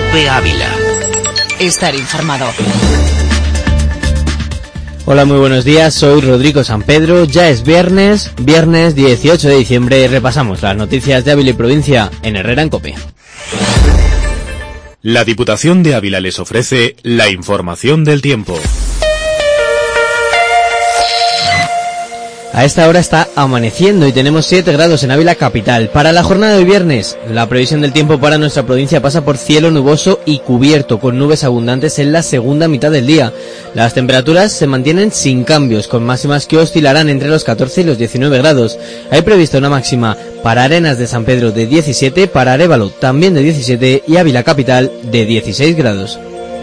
COPE Ávila. Estar informado. Hola, muy buenos días, soy Rodrigo San Pedro, ya es viernes 18 de diciembre, repasamos las noticias de Ávila y provincia en Herrera en COPE. La Diputación de Ávila les ofrece la información del tiempo. A esta hora está amaneciendo y tenemos 7 grados en Ávila capital. Para la jornada de hoy viernes, la previsión del tiempo para nuestra provincia pasa por cielo nuboso y cubierto, con nubes abundantes en la segunda mitad del día. Las temperaturas se mantienen sin cambios, con máximas que oscilarán entre los 14 y los 19 grados. Hay prevista una máxima para Arenas de San Pedro de 17, para Arévalo también de 17 y Ávila capital de 16 grados.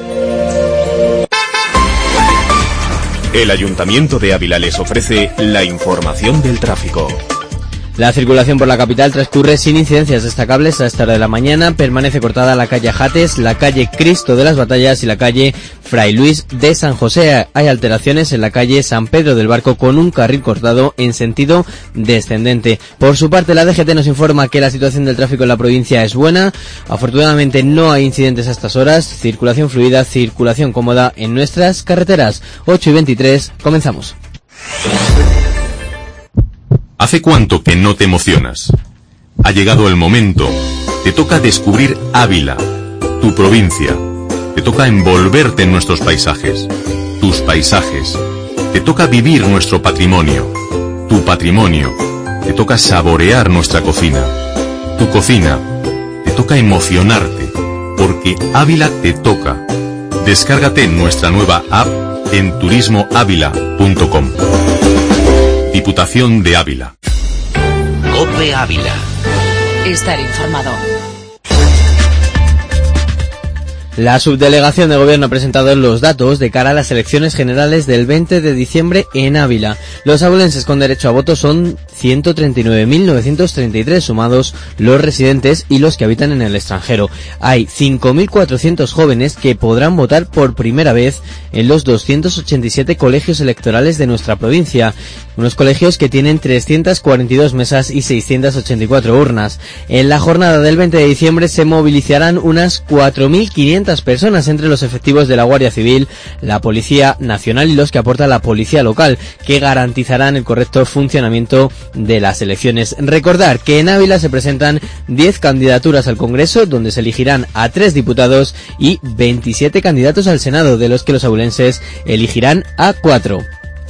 El Ayuntamiento de Ávila les ofrece la información del tráfico. La circulación por la capital transcurre sin incidencias destacables a esta hora de la mañana. Permanece cortada la calle Ajates, la calle Cristo de las Batallas y la calle Fray Luis de San José. Hay alteraciones en la calle San Pedro del Barco con un carril cortado en sentido descendente. Por su parte, la DGT nos informa que la situación del tráfico en la provincia es buena. Afortunadamente no hay incidentes a estas horas. Circulación fluida, circulación cómoda en nuestras carreteras. 8:23, comenzamos. ¿Hace cuánto que no te emocionas? Ha llegado el momento. Te toca descubrir Ávila, tu provincia. Te toca envolverte en nuestros paisajes, tus paisajes. Te toca vivir nuestro patrimonio, tu patrimonio. Te toca saborear nuestra cocina, tu cocina. Te toca emocionarte, porque Ávila te toca. Descárgate nuestra nueva app en turismoavila.com. Diputación de Ávila. COPE Ávila. Estar informado. La subdelegación de gobierno ha presentado los datos de cara a las elecciones generales del 20 de diciembre en Ávila. Los abulenses con derecho a voto son 139.933, sumados los residentes y los que habitan en el extranjero. Hay 5.400 jóvenes que podrán votar por primera vez en los 287 colegios electorales de nuestra provincia. Unos colegios que tienen 342 mesas y 684 urnas. En la jornada del 20 de diciembre se movilizarán unas 4.500 personas entre los efectivos de la Guardia Civil, la Policía Nacional y los que aporta la Policía Local, que garantizarán el correcto funcionamiento de las elecciones. Recordar que en Ávila se presentan 10 candidaturas al Congreso, donde se elegirán a 3 diputados y 27 candidatos al Senado, de los que los abulenses elegirán a 4.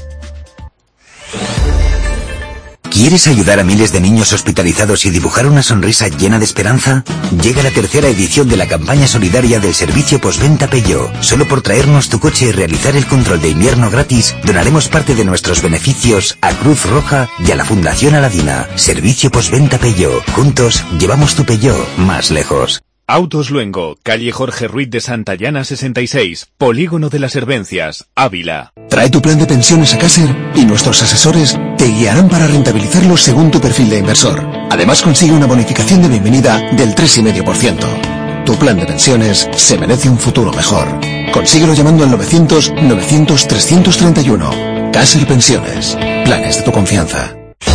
¿Quieres ayudar a miles de niños hospitalizados y dibujar una sonrisa llena de esperanza? Llega la tercera edición de la campaña solidaria del servicio postventa Peugeot. Solo por traernos tu coche y realizar el control de invierno gratis, donaremos parte de nuestros beneficios a Cruz Roja y a la Fundación Aladina. Servicio postventa Peugeot. Juntos llevamos tu Peugeot más lejos. Autos Luengo, calle Jorge Ruiz de Santayana 66, Polígono de las Hervencias, Ávila. Trae tu plan de pensiones a Caser y nuestros asesores te guiarán para rentabilizarlo según tu perfil de inversor. Además, consigue una bonificación de bienvenida del 3,5%. Tu plan de pensiones se merece un futuro mejor. Consíguelo llamando al 900-900-331. Caser Pensiones. Planes de tu confianza.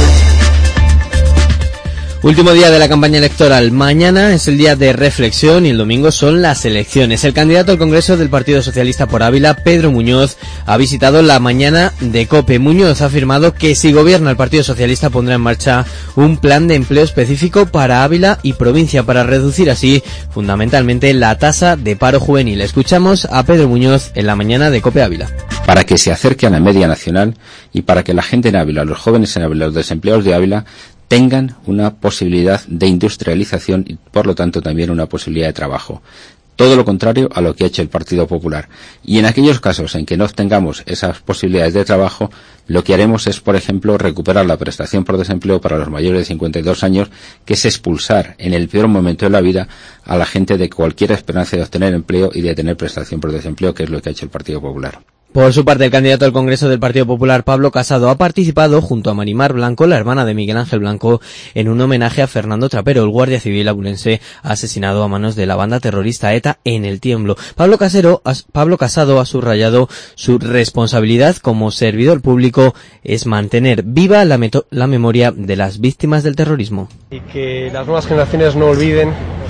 Último día de la campaña electoral. Mañana es el día de reflexión y el domingo son las elecciones. El candidato al Congreso del Partido Socialista por Ávila, Pedro Muñoz, ha visitado la mañana de COPE. Muñoz ha afirmado que si gobierna el Partido Socialista pondrá en marcha un plan de empleo específico para Ávila y provincia para reducir así fundamentalmente la tasa de paro juvenil. Escuchamos a Pedro Muñoz en la mañana de COPE Ávila. Para que se acerque a la media nacional y para que la gente en Ávila, los jóvenes en Ávila, los desempleados de Ávila tengan una posibilidad de industrialización y por lo tanto también una posibilidad de trabajo. Todo lo contrario a lo que ha hecho el Partido Popular. Y en aquellos casos en que no obtengamos esas posibilidades de trabajo, lo que haremos es, por ejemplo, recuperar la prestación por desempleo para los mayores de 52 años, que es expulsar en el peor momento de la vida a la gente de cualquier esperanza de obtener empleo y de tener prestación por desempleo, que es lo que ha hecho el Partido Popular. Por su parte, el candidato al Congreso del Partido Popular, Pablo Casado, ha participado junto a Marimar Blanco, la hermana de Miguel Ángel Blanco, en un homenaje a Fernando Trapero, el guardia civil abulense asesinado a manos de la banda terrorista ETA en El Tiemblo. Pablo Casado ha subrayado su responsabilidad como servidor público es mantener viva la memoria de las víctimas del terrorismo. Y que las nuevas generaciones no olviden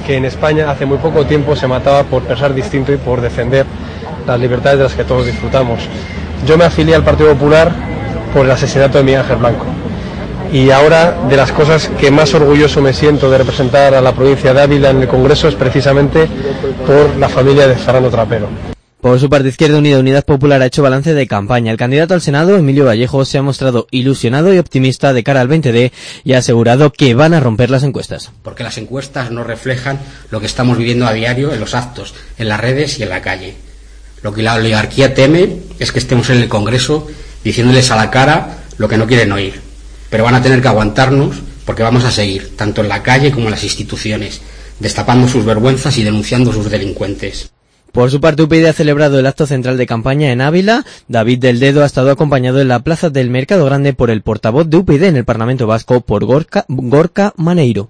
que en España hace muy poco tiempo se mataba por pensar distinto y por defender las libertades de las que todos disfrutamos. Yo me afilié al Partido Popular por el asesinato de Miguel Ángel Blanco. Y ahora, de las cosas que más orgulloso me siento de representar a la provincia de Ávila en el Congreso es precisamente por la familia de Fernando Trapero. Por su parte, Izquierda Unida Unidad Popular ha hecho balance de campaña. El candidato al Senado, Emilio Vallejo, se ha mostrado ilusionado y optimista de cara al 20D y ha asegurado que van a romper las encuestas. Porque las encuestas no reflejan lo que estamos viviendo a diario en los actos, en las redes y en la calle. Lo que la oligarquía teme es que estemos en el Congreso diciéndoles a la cara lo que no quieren oír. Pero van a tener que aguantarnos porque vamos a seguir, tanto en la calle como en las instituciones, destapando sus vergüenzas y denunciando sus delincuentes. Por su parte, UPyD ha celebrado el acto central de campaña en Ávila. David del Dedo ha estado acompañado en la plaza del Mercado Grande por el portavoz de UPyD en el Parlamento Vasco, por Gorka Maneiro.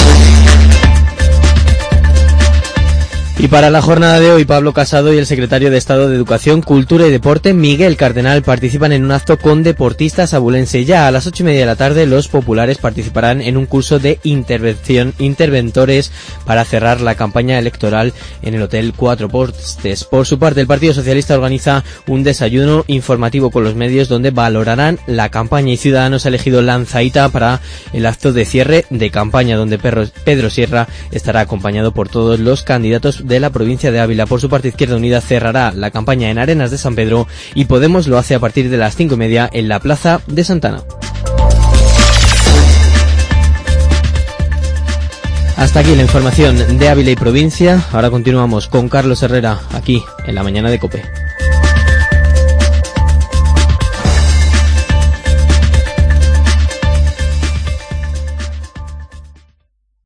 Y para la jornada de hoy, Pablo Casado y el secretario de Estado de Educación, Cultura y Deporte, Miguel Cardenal, participan en un acto con deportistas abulense. Ya a las 8:30 de la tarde, los populares participarán en un curso de interventores para cerrar la campaña electoral en el Hotel Cuatro Postes. Por su parte, el Partido Socialista organiza un desayuno informativo con los medios donde valorarán la campaña, y Ciudadanos ha elegido Lanzaíta para el acto de cierre de campaña, donde Pedro Sierra estará acompañado por todos los candidatos de la provincia de Ávila. Por su parte, Izquierda Unida cerrará la campaña en Arenas de San Pedro y Podemos lo hace a partir de las 5:30 en la Plaza de Santana. Hasta aquí la información de Ávila y provincia. Ahora continuamos con Carlos Herrera, aquí en la mañana de COPE.